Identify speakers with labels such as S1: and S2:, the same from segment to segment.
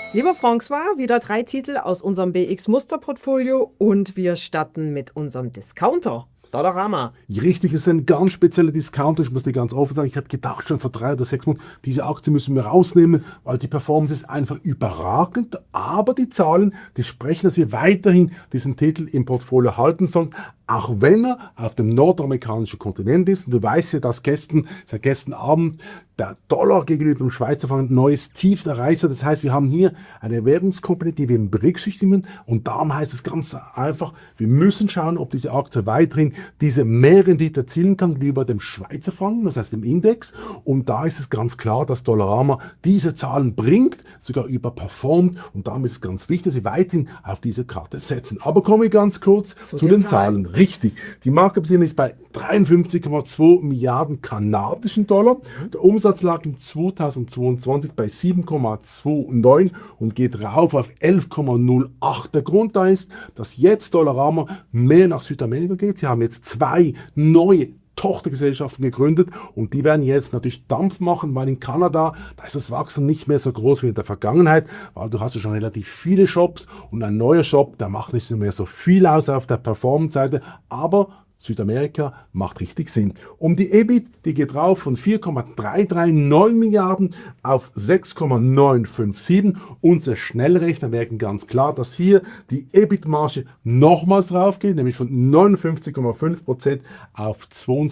S1: Lieber François, wieder 3 Titel aus unserem BX-Muster-Portfolio und wir starten mit unserem Discounter. Dollarama.
S2: Richtig, es ist ein ganz spezieller Discounter. Ich muss dir ganz offen sagen, ich habe gedacht schon vor 3 oder 6 Monaten, diese Aktie müssen wir rausnehmen, weil die Performance ist einfach überragend. Aber die Zahlen, die sprechen, dass wir weiterhin diesen Titel im Portfolio halten sollen, auch wenn er auf dem nordamerikanischen Kontinent ist. Und du weißt ja, dass seit gestern Abend der Dollar gegenüber dem Schweizer Franken ein neues Tief erreicht hat. Das heißt, wir haben hier eine Währungskomponente, die wir berücksichtigen. Und darum heißt es ganz einfach, wir müssen schauen, ob diese Aktie weiterhin diese Mehrrendite erzielen kann gegenüber dem Schweizer Franken, das heißt dem Index. Und da ist es ganz klar, dass Dollarama diese Zahlen bringt, sogar überperformt. Und darum ist es ganz wichtig, dass wir weiterhin auf diese Karte setzen. Aber kommen wir ganz kurz zu den Zahlen. Richtig. Die Marktkapitalisierung ist bei 53,2 Milliarden kanadischen Dollar. Der Umsatz lag im 2022 bei 7,29 und geht rauf auf 11,08. Der Grund da ist, dass jetzt Dollarama mehr nach Südamerika geht. Sie haben jetzt 2 neue Tochtergesellschaften gegründet und die werden jetzt natürlich Dampf machen, weil in Kanada, da ist das Wachstum nicht mehr so groß wie in der Vergangenheit, weil du hast ja schon relativ viele Shops und ein neuer Shop, der macht nicht mehr so viel aus auf der Performance-Seite, aber Südamerika macht richtig Sinn. Die EBIT, die geht rauf von 4,339 Milliarden auf 6,957. Unsere Schnellrechner merken ganz klar, dass hier die EBIT-Marge nochmals raufgeht, nämlich von 59,5% auf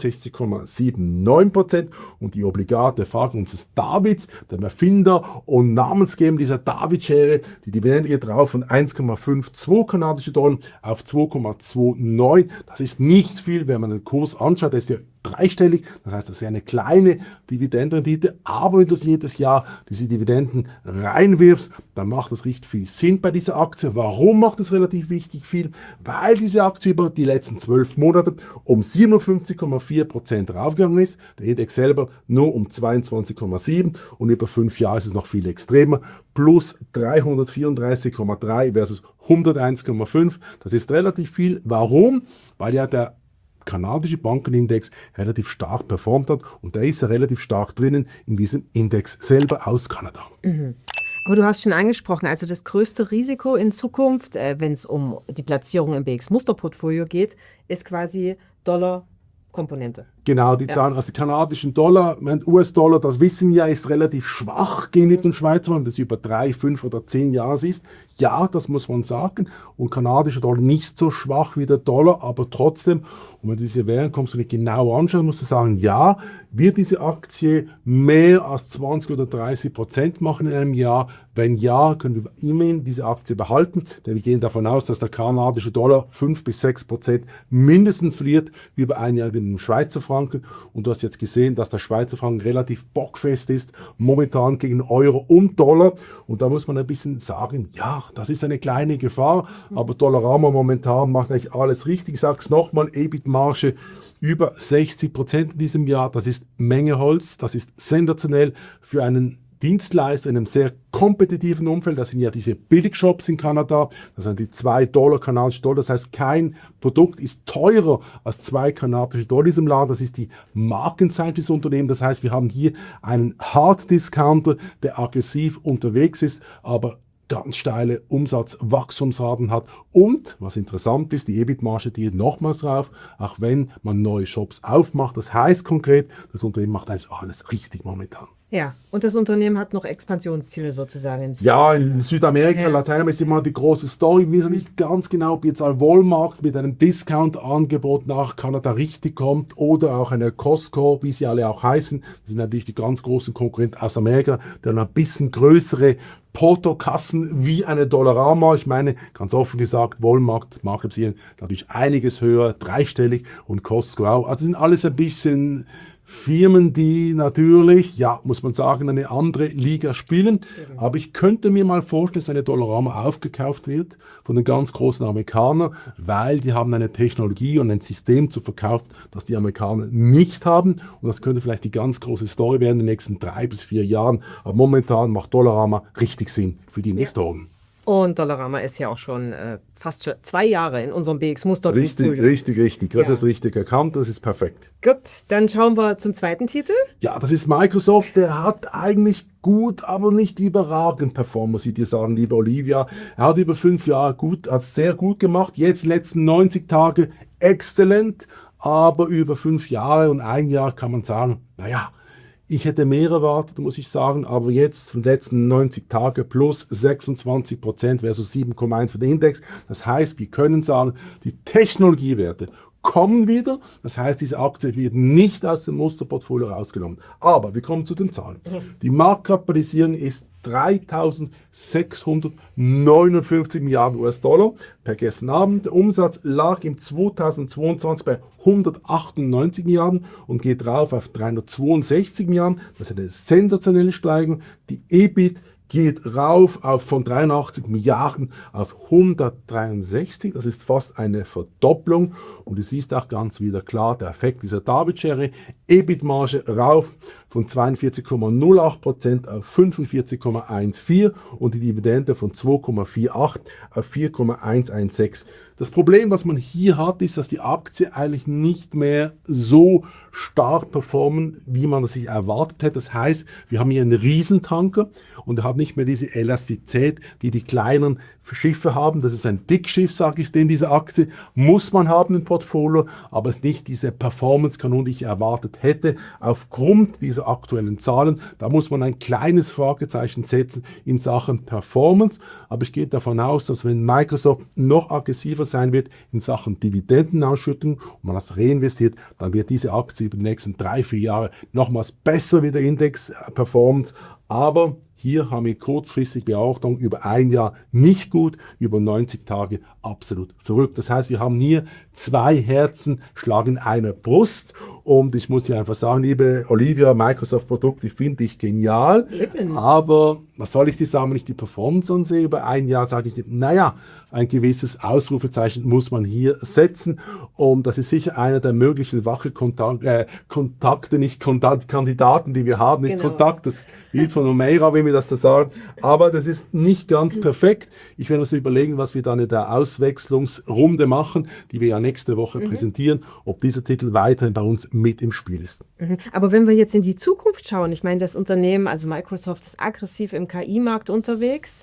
S2: 62,79%. Und die obligate Frage unseres Davids, dem Erfinder und Namensgeber dieser David-Schere, die Dividende geht rauf von 1,52 kanadische Dollar auf 2,29. Das ist nicht viel, wenn man den Kurs anschaut, der ist ja dreistellig, das heißt, das ist ja eine kleine Dividendenrendite, aber wenn du jedes Jahr diese Dividenden reinwirfst, dann macht das richtig viel Sinn bei dieser Aktie. Warum macht es relativ wichtig viel? Weil diese Aktie über die letzten 12 Monate um 57,4% raufgegangen ist, der Index selber nur um 22,7% und über 5 Jahre ist es noch viel extremer, plus 334,3 versus 101,5. Das ist relativ viel. Warum? Weil ja der kanadische Bankenindex relativ stark performt hat und der ist ja relativ stark drinnen in diesem Index selber aus Kanada.
S1: Mhm. Aber du hast schon angesprochen, also das größte Risiko in Zukunft, wenn es um die Platzierung im BX-Muster-Portfolio geht, ist quasi Dollar-Komponente.
S2: Genau, die kanadischen Dollar, US-Dollar, das wissen wir ja, ist relativ schwach gegenüber dem Schweizer, wenn das über 3, 5 oder 10 Jahre ist. Ja, das muss man sagen. Und kanadischer Dollar nicht so schwach wie der Dollar, aber trotzdem, und wenn du diese Währung kommst du nicht genau anschauen, musst du sagen, ja, wird diese Aktie mehr als 20 oder 30% machen in einem Jahr? Wenn ja, können wir immerhin diese Aktie behalten, denn wir gehen davon aus, dass der kanadische Dollar 5 bis 6% mindestens verliert über ein Jahr gegen den Schweizer Franken. Und du hast jetzt gesehen, dass der Schweizer Franken relativ bockfest ist, momentan gegen Euro und Dollar. Und da muss man ein bisschen sagen, ja, das ist eine kleine Gefahr, aber Dollarama momentan macht eigentlich alles richtig. Ich sage es nochmal, EBIT-Marge über 60% in diesem Jahr. Das ist Menge Holz, das ist sensationell für einen Dienstleister in einem sehr kompetitiven Umfeld. Das sind ja diese Billigshops in Kanada, das sind die 2 Dollar kanadische Dollar. Das heißt, kein Produkt ist teurer als 2 kanadische Dollar in diesem Laden. Das ist die Markenseite des Unternehmens. Das heißt, wir haben hier einen Hard Discounter, der aggressiv unterwegs ist, aber ganz steile Umsatzwachstumsraten hat. Und, was interessant ist, die EBIT-Marge, die geht nochmals drauf, auch wenn man neue Shops aufmacht. Das heißt konkret, das Unternehmen macht eigentlich alles richtig momentan.
S1: Ja, und das Unternehmen hat noch Expansionsziele sozusagen in
S2: Ja, in Südamerika, Lateinamerika ist immer die große Story. Wir wissen nicht ganz genau, ob jetzt ein Walmart mit einem Discount-Angebot nach Kanada richtig kommt oder auch eine Costco, wie sie alle auch heißen. Das sind natürlich die ganz großen Konkurrenten aus Amerika, die haben ein bisschen größere Portokassen wie eine Dollarama. Ich meine, ganz offen gesagt, Walmart, Marktkapitalisierung natürlich einiges höher, dreistellig und Costco auch. Also sind alles ein bisschen Firmen, die natürlich, ja, muss man sagen, eine andere Liga spielen. Aber ich könnte mir mal vorstellen, dass eine Dollarama aufgekauft wird von den ganz großen Amerikanern, weil die haben eine Technologie und ein System zu verkaufen, das die Amerikaner nicht haben. Und das könnte vielleicht die ganz große Story werden in den nächsten 3 bis 4 Jahren. Aber momentan macht Dollarama richtig Sinn für die Investoren.
S1: Und Dollarama ist ja auch schon fast schon 2 Jahre in unserem BX-Muster.
S2: Richtig. Das ist richtig erkannt, das ist perfekt.
S1: Gut, dann schauen wir zum zweiten Titel.
S2: Ja, das ist Microsoft, der hat eigentlich gut, aber nicht überragend performt, muss ich dir sagen, liebe Olivia. Er hat über 5 Jahre hat sehr gut gemacht, jetzt die letzten 90 Tage exzellent, aber über 5 Jahre und 1 Jahr kann man sagen, naja, ich hätte mehr erwartet, muss ich sagen, aber jetzt von den letzten 90 Tage plus 26% versus 7,1 für den Index. Das heißt, wir können sagen, die Technologiewerte kommen wieder. Das heißt, diese Aktie wird nicht aus dem Musterportfolio rausgenommen. Aber wir kommen zu den Zahlen. Die Marktkapitalisierung ist 3.659 Milliarden US-Dollar per gestern Abend. Der Umsatz lag im 2022 bei 198 Milliarden und geht rauf auf 362 Milliarden. Das ist eine sensationelle Steigerung. Die EBIT geht rauf von 83 Milliarden auf 163. Das ist fast eine Verdopplung. Und du siehst auch ganz wieder klar, der Effekt dieser David-Schere. EBIT-Marge rauf von 42,08% auf 45,14 und die Dividende von 2,48 auf 4,116. Das Problem, was man hier hat, ist, dass die Aktie eigentlich nicht mehr so stark performen, wie man es sich erwartet hätte. Das heißt, wir haben hier einen Riesentanker und er hat nicht mehr diese Elastizität, die die kleinen Schiffe haben. Das ist ein Dickschiff, sage ich dem, diese Aktie. Muss man haben im Portfolio, aber es ist nicht diese Performance-Kanon, die ich erwartet hätte. Aufgrund dieser aktuellen Zahlen, da muss man ein kleines Fragezeichen setzen in Sachen Performance. Aber ich gehe davon aus, dass wenn Microsoft noch aggressiver sein wird in Sachen Dividendenausschüttung und man das reinvestiert, dann wird diese Aktie über die nächsten 3-4 Jahre nochmals besser wie der Index performt. Aber hier haben wir kurzfristig Beobachtung über 1 Jahr nicht gut, über 90 Tage absolut verrückt. Das heißt, wir haben hier 2 Herzen schlagen in einer Brust. Und ich muss dir einfach sagen, liebe Olivia, Microsoft-Produkte finde ich genial. Aber was soll ich dir sagen, wenn ich die Performance ansehe über 1 Jahr, sage ich, naja, ein gewisses Ausrufezeichen muss man hier setzen. Und das ist sicher einer der möglichen Kandidaten, die wir haben. Nicht Kontakt, das Lied von Omeira, wie wir das da sagen. Aber das ist nicht ganz perfekt. Ich werde uns überlegen, was wir dann in der Auswechslungsrunde machen, die wir ja nächste Woche präsentieren, ob dieser Titel weiterhin bei uns mit im Spiel ist.
S1: Aber wenn wir jetzt in die Zukunft schauen, ich meine, das Unternehmen, also Microsoft, ist aggressiv im KI-Markt unterwegs.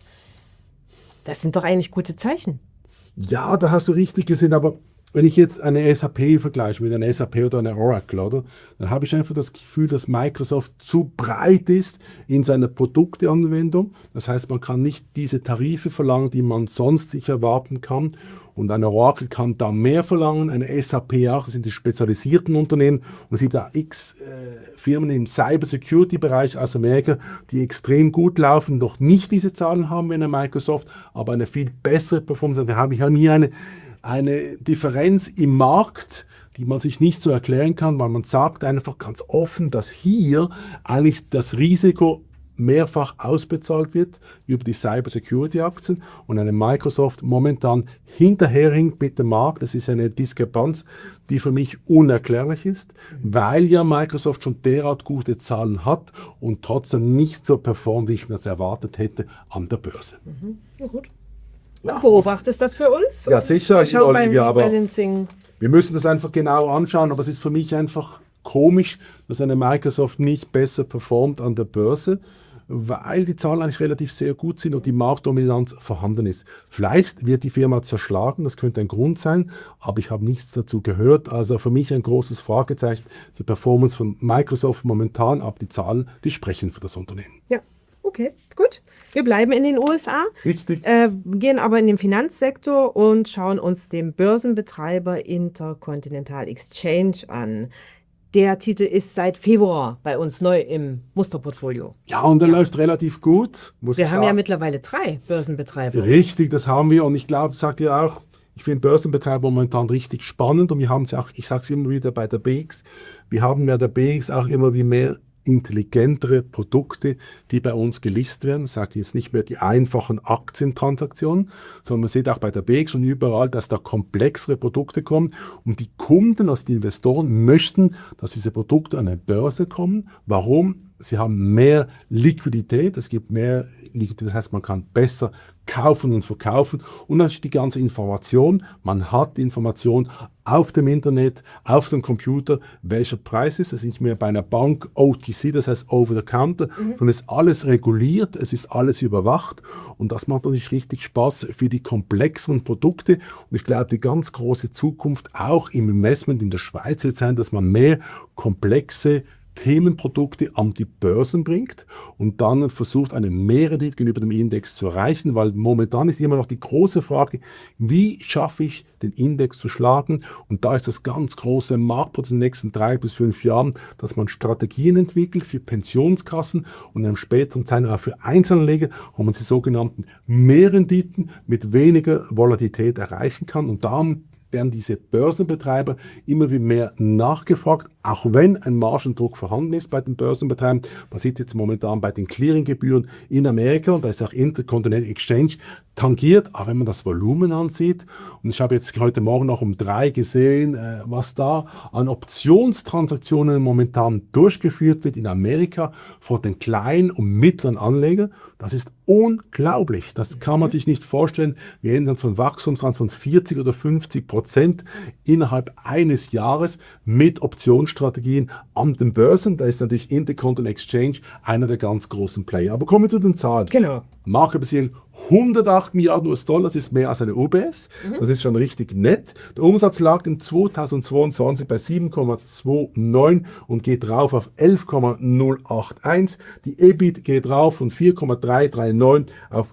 S1: Das sind doch eigentlich gute Zeichen.
S2: Ja, da hast du richtig gesehen, aber wenn ich jetzt eine SAP vergleiche mit einer SAP oder einer Oracle, oder, dann habe ich einfach das Gefühl, dass Microsoft zu breit ist in seiner Produkteanwendung. Das heißt, man kann nicht diese Tarife verlangen, die man sonst sich erwarten kann. Und eine Oracle kann da mehr verlangen, eine SAP auch, das sind die spezialisierten Unternehmen. Und es gibt da x Firmen im Cyber-Security-Bereich aus Amerika, die extrem gut laufen, noch nicht diese Zahlen haben wie eine Microsoft, aber eine viel bessere Performance. Wir haben hier eine Differenz im Markt, die man sich nicht so erklären kann, weil man sagt einfach ganz offen, dass hier eigentlich das Risiko mehrfach ausbezahlt wird über die Cyber-Security-Aktien und eine Microsoft momentan hinterherhinkt mit dem Markt. Das ist eine Diskrepanz, die für mich unerklärlich ist, weil ja Microsoft schon derart gute Zahlen hat und trotzdem nicht so performt, wie ich mir das erwartet hätte, an der Börse.
S1: Ja, gut. Du beobachtest das für uns?
S2: Ja, sicher.
S1: Schau
S2: Olivia, aber
S1: Balancing.
S2: wir müssen das einfach genau anschauen, aber es ist für mich einfach komisch, dass eine Microsoft nicht besser performt an der Börse, weil die Zahlen eigentlich relativ sehr gut sind und die Marktdominanz vorhanden ist. Vielleicht wird die Firma zerschlagen, das könnte ein Grund sein, aber ich habe nichts dazu gehört. Also für mich ein großes Fragezeichen, die Performance von Microsoft momentan, aber die Zahlen, die sprechen für das Unternehmen.
S1: Ja, okay, gut. Wir bleiben in den USA,
S2: Richtig.
S1: gehen aber in den Finanzsektor und schauen uns den Börsenbetreiber Intercontinental Exchange an. Der Titel ist seit Februar bei uns neu im Musterportfolio.
S2: Ja, und der läuft relativ gut, muss ich
S1: Wir
S2: sagen.
S1: haben ja mittlerweile 3 Börsenbetreiber.
S2: Richtig, das haben wir und ich glaube, sagt ihr auch, ich finde Börsenbetreiber momentan richtig spannend und wir haben es ja auch, ich sage es immer wieder bei der BX, wir haben ja der BX auch immer wie mehr intelligentere Produkte, die bei uns gelistet werden. Das sagt jetzt nicht mehr die einfachen Aktientransaktionen, sondern man sieht auch bei der BX und überall, dass da komplexere Produkte kommen und die Kunden, also die Investoren, möchten, dass diese Produkte an eine Börse kommen. Warum? sie haben mehr Liquidität, es gibt mehr Liquidität, das heißt, man kann besser kaufen und verkaufen und natürlich die ganze Information, man hat die Information auf dem Internet, auf dem Computer, welcher Preis ist, es ist nicht mehr bei einer Bank OTC, das heißt Over the Counter, sondern es ist alles reguliert, es ist alles überwacht und das macht natürlich richtig Spaß für die komplexeren Produkte und ich glaube, die ganz große Zukunft auch im Investment in der Schweiz wird sein, dass man mehr komplexe Themenprodukte an die Börsen bringt und dann versucht, eine Mehrrendite gegenüber dem Index zu erreichen, weil momentan ist immer noch die große Frage, wie schaffe ich den Index zu schlagen? Und da ist das ganz große Marktpotenzial in den nächsten 3 bis 5 Jahren, dass man Strategien entwickelt für Pensionskassen und in einem späteren Zeitraum auch für Einzelanleger, wo man die sogenannten Mehrrenditen mit weniger Volatilität erreichen kann und darum werden diese Börsenbetreiber immer wie mehr nachgefragt, auch wenn ein Margendruck vorhanden ist bei den Börsenbetreibern. Man sieht jetzt momentan bei den Clearinggebühren in Amerika, und da ist auch Intercontinental Exchange tangiert, aber wenn man das Volumen ansieht, und ich habe jetzt heute Morgen noch um 3 gesehen, was da an Optionstransaktionen momentan durchgeführt wird in Amerika von den kleinen und mittleren Anlegern, das ist unglaublich. Das kann man sich nicht vorstellen. Wir reden dann von Wachstumsraten von 40 oder 50% innerhalb eines Jahres mit Optionsstrategien an den Börsen. Da ist natürlich Intercontinental Exchange einer der ganz großen Player. Aber kommen wir zu den Zahlen.
S1: Genau.
S2: Marktbeziehung 108 Milliarden US-Dollar, das ist mehr als eine UBS. Das ist schon richtig nett. Der Umsatz lag in 2022 bei 7,29 und geht rauf auf 11,081. Die EBIT geht rauf von 4,339 auf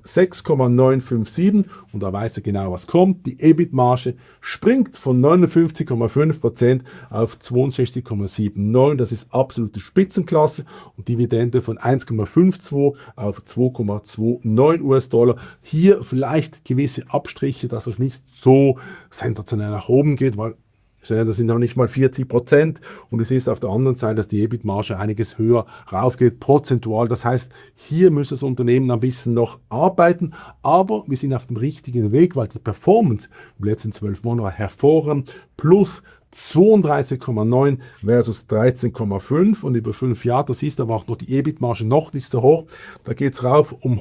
S2: 6,957 und da weiß er genau, was kommt. Die EBIT-Marge springt von 59,5% auf 62,79. Das ist absolute Spitzenklasse und Dividende von 1,52 auf 2,29 US-Dollar. Hier vielleicht gewisse Abstriche, dass es nicht so sensationell nach oben geht, weil das sind noch nicht mal 40% und es ist auf der anderen Seite, dass die EBIT-Marge einiges höher raufgeht, prozentual. Das heißt, hier muss das Unternehmen ein bisschen noch arbeiten, aber wir sind auf dem richtigen Weg, weil die Performance im letzten 12 Monaten war hervorragend, plus 32,9 versus 13,5 und über 5 Jahre, das ist aber auch noch die EBIT-Marge noch nicht so hoch, da geht es rauf um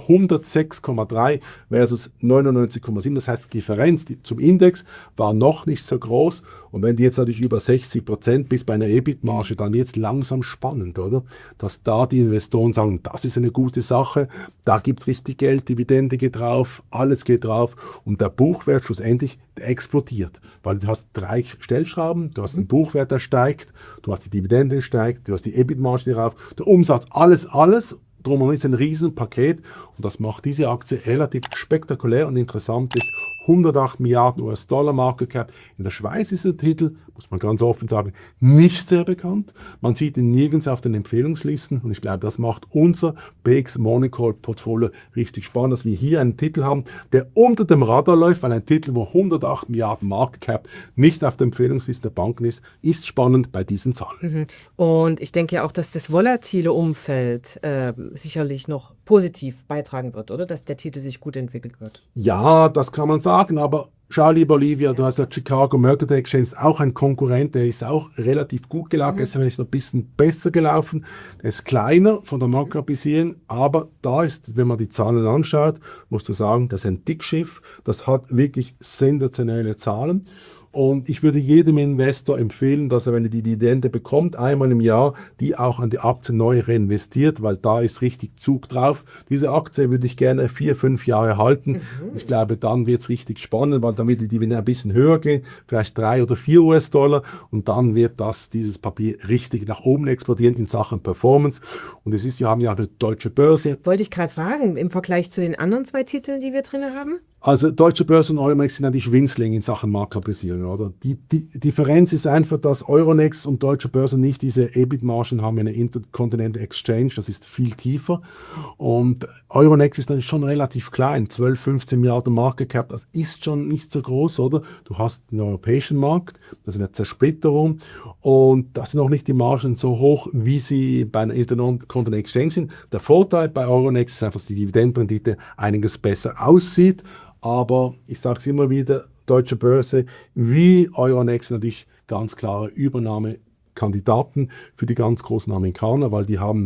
S2: 106,3 versus 99,7, das heißt die Differenz zum Index war noch nicht so groß und wenn die jetzt natürlich über 60% bis bei einer EBIT-Marge, dann wird es langsam spannend, oder? Dass da die Investoren sagen, das ist eine gute Sache, da gibt es richtig Geld, Dividende geht drauf, alles geht drauf und der Buchwert schlussendlich der explodiert, weil du hast 3 Stellschrauben, du hast einen Buchwert, der steigt, du hast die Dividende, die steigt, du hast die EBIT-Marge drauf, der Umsatz, alles, drum ist ein Riesenpaket und das macht diese Aktie relativ spektakulär und interessant ist. 108 Milliarden US-Dollar Market Cap. In der Schweiz ist der Titel, muss man ganz offen sagen, nicht sehr bekannt. Man sieht ihn nirgends auf den Empfehlungslisten und ich glaube, das macht unser BX Monocle Portfolio richtig spannend, dass wir hier einen Titel haben, der unter dem Radar läuft, weil ein Titel, wo 108 Milliarden Market Cap nicht auf der Empfehlungsliste der Banken ist spannend bei diesen Zahlen.
S1: Und ich denke ja auch, dass das volatile Umfeld sicherlich noch positiv beitragen wird, oder? Dass der Titel sich gut entwickelt wird.
S2: Ja, das kann man sagen, aber schau, lieber Olivia, du hast ja Chicago Mercantile Exchange, auch ein Konkurrent, der ist auch relativ gut gelaufen, ist noch ein bisschen besser gelaufen, der ist kleiner von der Marktkapitalisierung, aber da ist, wenn man die Zahlen anschaut, musst du sagen, das ist ein Dickschiff, das hat wirklich sensationelle Zahlen. Und ich würde jedem Investor empfehlen, dass er, wenn er die Dividende bekommt, einmal im Jahr, die auch an die Aktie neu reinvestiert, weil da ist richtig Zug drauf. Diese Aktie würde ich gerne 4, 5 Jahre halten. Ich glaube, dann wird es richtig spannend, weil dann wird die Dividende ein bisschen höher gehen, vielleicht 3 oder 4 US-Dollar und dann wird dieses Papier richtig nach oben explodieren in Sachen Performance. Und es ist, wir haben ja eine deutsche Börse.
S1: Wollte ich gerade fragen, im Vergleich zu den anderen 2 Titeln, die wir drin haben?
S2: Also deutsche Börse und Euronext sind natürlich Winzlinge in Sachen Marktkapitalisierung, oder? Die Differenz ist einfach, dass Euronext und deutsche Börse nicht diese EBIT-Margen haben, eine Intercontinental Exchange, das ist viel tiefer. Und Euronext ist dann schon relativ klein, 12, 15 Milliarden Market Cap, das ist schon nicht so groß, oder? Du hast den europäischen Markt, das ist eine Zersplitterung und das sind auch nicht die Margen so hoch, wie sie bei einer Intercontinental Exchange sind. Der Vorteil bei Euronext ist einfach, dass die Dividendenrendite einiges besser aussieht. Aber ich sage es immer wieder, deutsche Börse wie Euronext natürlich ganz klare Übernahmekandidaten für die ganz großen Amerikaner, weil die haben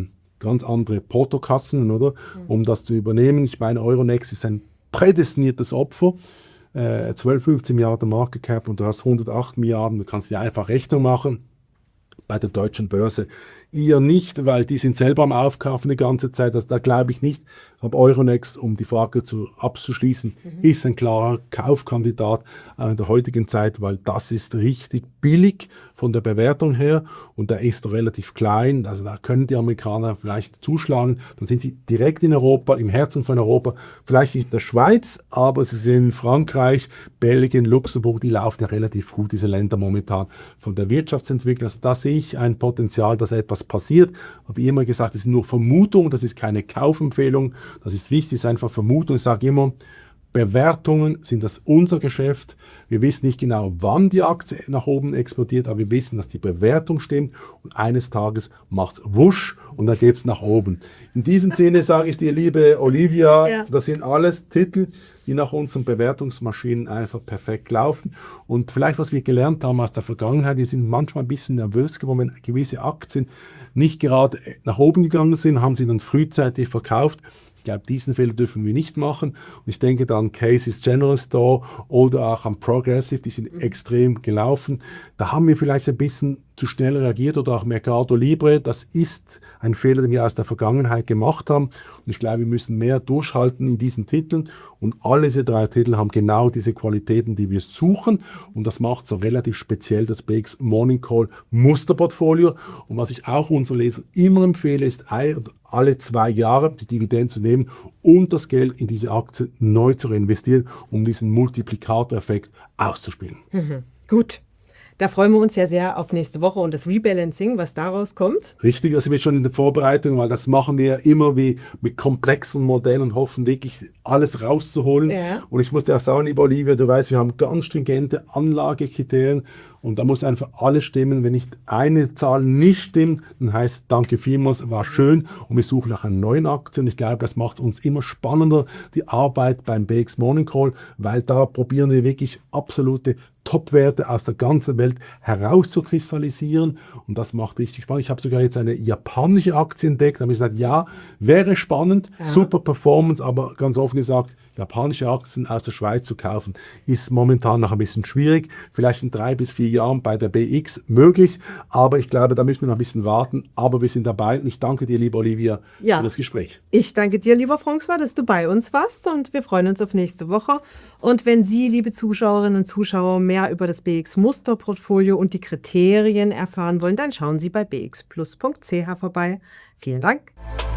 S2: ganz andere Portokassen, oder? Um das zu übernehmen. Ich meine, Euronext ist ein prädestiniertes Opfer. 12, 15 Milliarden Market Cap und du hast 108 Milliarden, du kannst dir einfach Rechnung machen. Bei der deutschen Börse eher nicht, weil die sind selber am Aufkaufen die ganze Zeit. Also da glaube ich nicht. Aber Euronext, um die Frage abzuschließen, ist ein klarer Kaufkandidat in der heutigen Zeit, weil das ist richtig billig von der Bewertung her und der ist relativ klein. Also da können die Amerikaner vielleicht zuschlagen. Dann sind sie direkt in Europa, im Herzen von Europa. Vielleicht nicht in der Schweiz, aber sie sind in Frankreich, Belgien, Luxemburg. Die laufen ja relativ gut, diese Länder momentan von der Wirtschaftsentwicklung. Also da sehe ich ein Potenzial, dass etwas passiert. Habe ich immer gesagt, das ist nur Vermutung, das ist keine Kaufempfehlung. Das ist wichtig, das ist einfach Vermutung. Ich sage immer, Bewertungen sind das unser Geschäft. Wir wissen nicht genau, wann die Aktie nach oben explodiert, aber wir wissen, dass die Bewertung stimmt und eines Tages macht es wusch und dann geht es nach oben. In diesem Sinne sage ich dir, liebe Olivia, das sind alles Titel, die nach unseren Bewertungsmaschinen einfach perfekt laufen. Und vielleicht, was wir gelernt haben aus der Vergangenheit, wir sind manchmal ein bisschen nervös geworden, wenn gewisse Aktien nicht gerade nach oben gegangen sind, haben sie dann frühzeitig verkauft. Ich glaube, diesen Fehler dürfen wir nicht machen. Und ich denke da an Casey's General Store oder auch an Progressive, die sind extrem gelaufen. Da haben wir vielleicht ein bisschen zu schnell reagiert oder auch Mercado Libre. Das ist ein Fehler, den wir aus der Vergangenheit gemacht haben. Und ich glaube, wir müssen mehr durchhalten in diesen Titeln. Und alle diese 3 Titel haben genau diese Qualitäten, die wir suchen. Und das macht so relativ speziell das BX Morning Call Musterportfolio. Und was ich auch unseren Lesern immer empfehle, ist alle 2 Jahre die Dividenden zu nehmen und das Geld in diese Aktie neu zu reinvestieren, um diesen Multiplikatoreffekt auszuspielen.
S1: Gut. Da freuen wir uns ja sehr auf nächste Woche und das Rebalancing, was daraus kommt.
S2: Richtig, da sind wir schon in der Vorbereitung, weil das machen wir immer wie mit komplexen Modellen und hoffen wirklich alles rauszuholen.
S1: Ja.
S2: Und ich muss dir auch sagen, liebe Olivia, du weißt, wir haben ganz stringente Anlagekriterien und da muss einfach alles stimmen. Wenn nicht eine Zahl nicht stimmt, dann heißt danke vielmals, war schön und wir suchen nach einer neuen Aktie. Und ich glaube, das macht uns immer spannender, die Arbeit beim BX Morning Call, weil da probieren wir wirklich absolute Top-Werte aus der ganzen Welt herauszukristallisieren und das macht richtig spannend. Ich habe sogar jetzt eine japanische Aktie entdeckt, da habe ich gesagt, ja, wäre spannend, super Performance, aber ganz offen gesagt, japanische Aktien aus der Schweiz zu kaufen, ist momentan noch ein bisschen schwierig. Vielleicht in 3 bis 4 Jahren bei der BX möglich, aber ich glaube, da müssen wir noch ein bisschen warten, aber wir sind dabei und ich danke dir, liebe Olivia, für das Gespräch.
S1: Ich danke dir, lieber François, dass du bei uns warst und wir freuen uns auf nächste Woche. Und wenn Sie, liebe Zuschauerinnen und Zuschauer, mehr über das BX Musterportfolio und die Kriterien erfahren wollen, dann schauen Sie bei bxplus.ch vorbei. Vielen Dank.